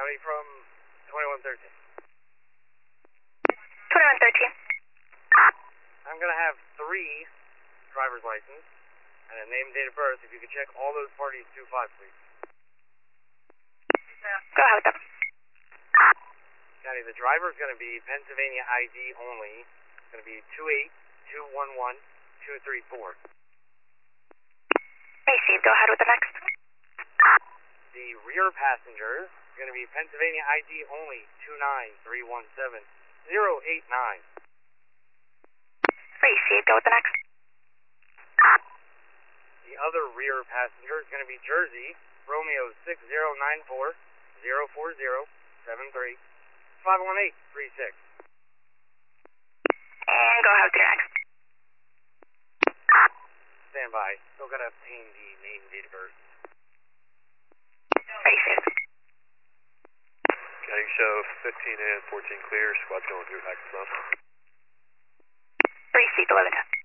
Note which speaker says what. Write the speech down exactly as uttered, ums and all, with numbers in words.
Speaker 1: County from twenty-one thirteen.
Speaker 2: twenty-one thirteen.
Speaker 1: I'm going to have three driver's license and a name and date of birth. If you could check all those parties two five, please.
Speaker 2: Go ahead with them.
Speaker 1: County, the driver is going to be Pennsylvania I D only. It's going to be two eight two one one two three four.
Speaker 2: Received. Go ahead with the next.
Speaker 1: The rear passenger is going to be Pennsylvania I D only two nine three one seven zero eight nine.
Speaker 2: Received. Go with the next.
Speaker 1: The other rear passenger is going to be Jersey Romeo six zero nine four zero four zero seven three five one eight three six.
Speaker 2: And go ahead with your next.
Speaker 1: Stand by. Still got to obtain the name and date of birth.
Speaker 2: Received.
Speaker 3: County show fifteen and fourteen clear. Squad's going through back to front.
Speaker 2: Received. eleven ten.